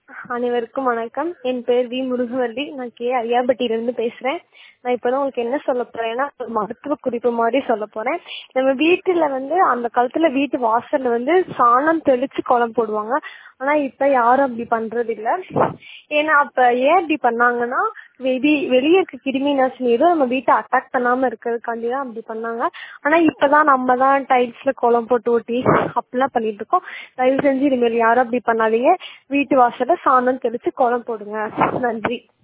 அனைவருக்கும் வணக்கம். என் பேர் வி முருகவல்லி. நான் ஐயாபட்டியிலிருந்து பேசுறேன். நான் இப்பதான் உங்களுக்கு என்ன சொல்ல போறேன்னா, ஒரு மருத்துவ குறிப்பு மாதிரி சொல்ல போறேன். நம்ம வீட்டுல அந்த காலத்துல வீட்டு வாசல்ல சாணம் தெளிச்சு கோலம் போடுவாங்க. ஆனா இப்ப யாரும் அப்படி பண்றது இல்ல. ஏன்னா அப்ப ஏன் அப்படி பண்ணாங்கன்னா, வெளியே இருக்க கிருமி நாசினி எதுவும் நம்ம வீட்டை அட்டாக் பண்ணாம இருக்கிறதுக்காண்டிதான் அப்படி பண்ணாங்க. ஆனா இப்பதான் நம்ம தான் டைல்ஸ்ல கோலம் போட்டு ஓட்டி அப்படிலாம் பண்ணிட்டு இருக்கோம். தயவு செஞ்சு இனிமேல் யாரும் அப்படி பண்ணாதீங்க. வீட்டு வாசல்ல சாணம் தெளிச்சு கோலம் போடுங்க. நன்றி.